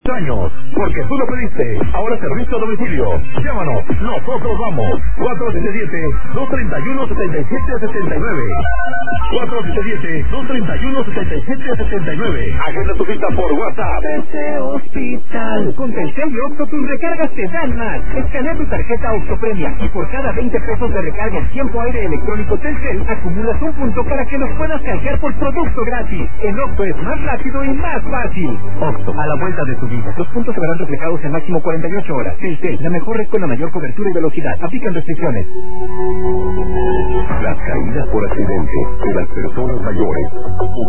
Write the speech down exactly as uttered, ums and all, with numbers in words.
años, porque tú lo pediste. Ahora servicio a domicilio. Llámanos, nosotros vamos. cuatro siete siete, dos tres uno, siete siete siete nueve. cuatro siete siete, dos tres uno, siete siete siete nueve. Agenda tu cita por WhatsApp. P C Hospital. Con Telcel y Octo tus recargas te dan más. Escanea tu tarjeta Octopremia y por cada veinte pesos de recarga en tiempo aire electrónico Telcel acumulas un punto para que los puedas canjear por producto gratis. En Octo es más rápido y más fácil. Octo, a la vuelta de tu vida. Los puntos se verán reflejados en máximo cuarenta y ocho horas. Telcel, la mejor red con la mayor cobertura y velocidad. Aplican restricciones. Las caídas por accidente de las personas mayores